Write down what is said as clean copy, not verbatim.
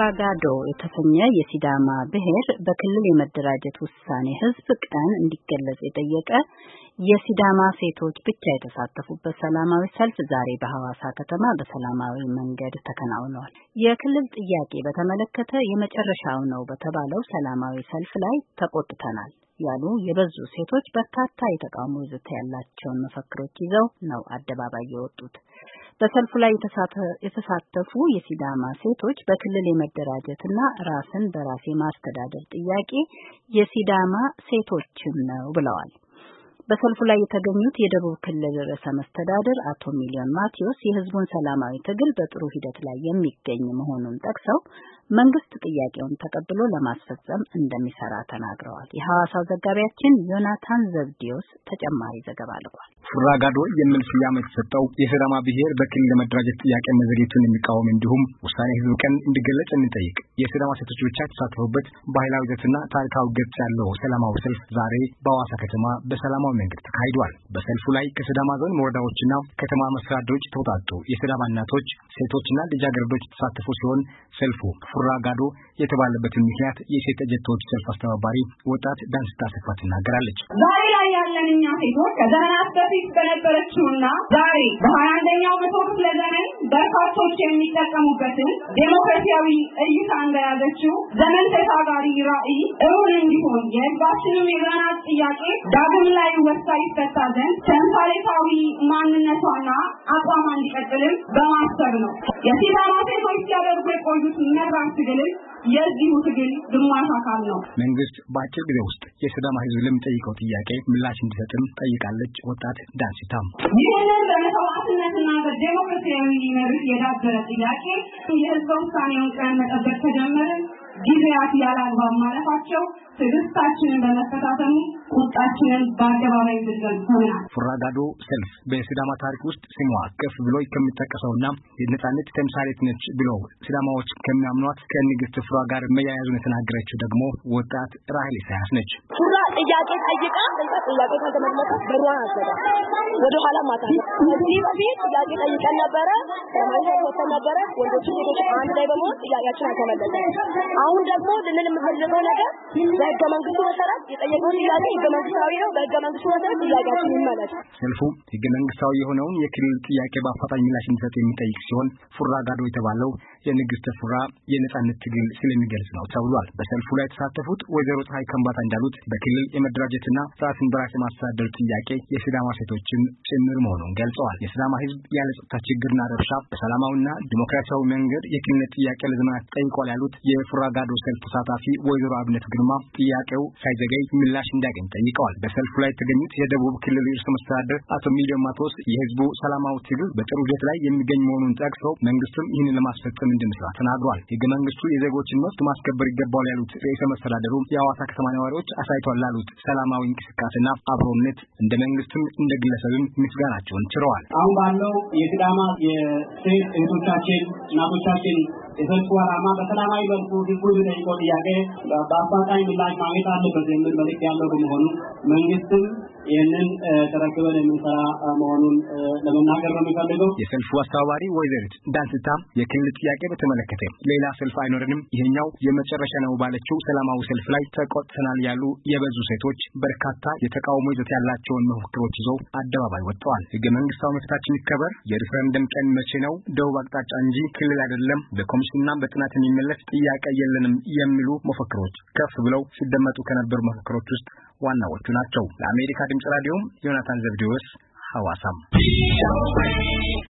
ፉራጋዶ የተሰኘ የሲዳማ ብሔር በክልል የመደራጀት ውሳኔ ህዝብ ቀን እንዲገለጽ የጠየቀ የሲዳማ ሴቶች ብቻ የተሳተፉበት ሰላማዊ ሰልፍ ዛሬ በሐዋሳ ከተማ በሰላማዊ መንገድ ተከናውኗል። የክልል ጥያቄ በተመለከተ የመጨረሻው ነው በተባለው ሰላማዊ ሰልፍ ላይ ተቆጥተናል ያሉ የበዙ ሴቶች በርካታ የተቃውሞ ይዘት ያላቸውን መፈክሮች ይዘው ነው አደባባይ የወጡት። በሰልፉ ላይ የተሳተፉ የሲዳማ ሴቶች በክልል የመደራጀትና ራስን በራስ የማስተዳደር ጥያቄ የሲዳማ ሴቶችም ነው ብለዋል። በሰልፉ ላይ የተገኙት የደቡብ ክልል ርዕሰ መስተዳድር አቶ ሚሊዮን ማቴዎስ የህዝቡን ሰላማዊ ትግል በጥሩ ሂደት ላይ የሚገኝ መሆኑን ጠቅሰው መንግስት ጥያቄውን ተቀብሎ ለማስፈጸም እንደሚሰራ ተናግረዋል። የሐዋሳው ዘጋቢያችን ዮናታን ዘብዲዮስ ተጨማሪ ዘገባ ልኳል። ፉራጋዶ የሚል ስያሜ የተሰጠው የሲዳማ ብሔር በክልል ለመደራጀት ጥያቄ መዘግየቱን የሚቃወም እንዲሁም ውሳኔ ህዝብ ቀን እንዲገለጽ የሚጠይቅ የሲዳማ ሴቶች ብቻ የተሳተፉበት ባህላዊ ይዘትና ታሪካዊ ገጽ ያለው ሰላማዊ ሰልፍ ዛሬ በሐዋሳ ከተማ በሰላማዊ መንገድ ተካሂዷል። በሰልፉ ላይ ከሲዳማ ዞን ወረዳዎችና ከተማ መስተዳድሮች ተውጣጡ የሲዳማ እናቶች፣ ሴቶችና ልጃገረዶች የተሳተፉ ሲሆን ሰልፉ ፉራጋዶ የተባለበትን ምክንያት የሴት ጀቶች ሰልፍ አስተባባሪ ወጣት ዳንስታ ሰፋ ትናገራለች። ዛሬ ላይ ያለን እኛ ሴቶች ከዘመናት በፊት በነበረችውና ዛሬ በ21ኛው መቶ ክፍለ ዘመን በርካቶች የሚጠቀሙበትን ዴሞክራሲያዊ እይታ እንደያዘችው ዘመን ተሻጋሪ ራዕይ እውን እንዲሆን የህዝባችንን የዘመናት ጥያቄ ዳግም ላይ ወሳኝ ይፈታ ዘንድ ተምሳሌታዊ ማንነቷና አቋሟ እንዲቀጥልም በማሰብ ነው። የሲዳማ ሴቶች ሲያደርጉ የቆዩት መራር ትግል የዚሁ ትግል ግማሽ አካል ነው። መንግስት በአጭር ጊዜ ውስጥ የሲዳማ ህዝብ ለሚጠይቀው ጥያቄ ምላሽ እንዲሰጥም ጠይቃለች ወጣት ዳንስታ። ይህንን በመስዋዕትነትና በዴሞክራሲያዊ መርህ የዳበረ ጥያቄ የህዝብ ውሳኔውን ቀን መጠበቅ ተጀመረ። ጊዜያት ያላግባብ ማለፋቸው ትዕግስታችንን በመፈታተኑ ቁጣችንን በአደባባይ ገልጸናል። ፉራጋዶ ሰልፍ በሲዳማ ታሪክ ውስጥ ስሟ ከፍ ብሎ ከሚጠቀሰውና የነጻነት ተምሳሌት ነች ብለው ሲዳማዎች ከሚያምኗት ከንግስት ፉራ ጋር መያያዙን የተናገረችው ደግሞ ወጣት ራሄል ኢሳያስ ነች። ፉራ ጥያቄ ጠይቃ ጥያቄ ካልተመለሰ በሩዋን አዘጋ ወደ ኋላ ማታ እዚህ በፊት ጥያቄ ጠይቀን ነበረ ማለት ነበረ ወንዶች ልጆች አንድ ላይ በመሆን ጥያቄያችን አልተመለሰም። አሁን ደግሞ ልንል የምፈልገው ነገር በህገ መንግስቱ መሰረት የጠየቀው ጥያቄ ህገ መንግስታዊ ነው። በህገ መንግስቱ መሰረት ጥያቄያችን ይመለስ። ሰልፉ ህገ መንግስታዊ የሆነውን የክልል ጥያቄ በአፋጣኝ ምላሽ እንዲሰጥ የሚጠይቅ ሲሆን ፉራጋዶ የተባለው የንግስት ፉራ የነጻነት ትግል ስለሚገልጽ ነው ተብሏል። በሰልፉ ላይ የተሳተፉት ወይዘሮ ፀሐይ ከምባታ እንዳሉት በክልል የመደራጀትና ራስን በራስ የማስተዳደር ጥያቄ የሲዳማ ሴቶችን ጭምር መሆኑን ገልጸዋል። የሲዳማ ህዝብ ያለ ጸጥታ ችግርና ረብሻ በሰላማዊና ዲሞክራሲያዊ መንገድ የክልል ጥያቄ ለዘመናት ጠይቋል ያሉት የፉራጋዶ ሰልፍ ተሳታፊ ወይዘሮ አብነት ግርማ ጥያቄው ሳይዘገይ ምላሽ እንዲያገኝ ጠይቀዋል። በሰልፉ ላይ የተገኙት የደቡብ ክልል ርዕሰ መስተዳድር አቶ ሚሊዮን ማቴዎስ የህዝቡ ሰላማዊ ትግል በጥሩ ሂደት ላይ የሚገኝ መሆኑን ጠቅሰው መንግስትም ይህንን ለማስፈጸም እንደሚሰራ ተናግሯል። ህገ መንግስቱ የዜጎችን መብት ማስከበር ይገባዋል ያሉት ርዕሰ መስተዳድሩ የሐዋሳ ከተማ ነዋሪዎች አሳይቷል ላሉት ሰላማዊ እንቅስቃሴና አብሮነት እንደ መንግስትም እንደ ግለሰብም ምስጋናቸውን ችረዋል። አሁን ባለው የሲዳማ የሴት እህቶቻችን እናቶቻችን የሰልፉ ዓላማ በሰላማዊ መልኩ ህዝቡ የሚጠይቀው ጥያቄ በአፋጣኝ ምላሽ ማግኘት አለበት የሚል መልዕክት ያለው በመሆኑ መንግስትም ይህንን ተረክበን የምንሰራ መሆኑን ለመናገር ነው የሚፈልገው። የሰልፉ አስተባባሪ ወይዘሪት ዳንስታ የክልል ጥያቄ በተመለከተ ሌላ ሰልፍ አይኖርንም፣ ይሄኛው የመጨረሻ ነው ባለችው ሰላማዊ ሰልፍ ላይ ተቆጥተናል ያሉ የበዙ ሴቶች በርካታ የተቃውሞ ይዘት ያላቸውን መፈክሮች ይዘው አደባባይ ወጥተዋል። ህገ መንግስታዊ መብታችን ይከበር፣ የሪፈረንደም ቀን መቼ ነው፣ ደቡብ አቅጣጫ እንጂ ክልል አይደለም፣ በኮሚሽንና በጥናት የሚመለስ ጥያቄ የለንም የሚሉ መፈክሮች ከፍ ብለው ሲደመጡ ከነበሩ መፈክሮች ውስጥ ዋናዎቹ ናቸው። ለአሜሪካ ድምጽ ራዲዮ ዮናታን ዘብዲዮስ ሐዋሳም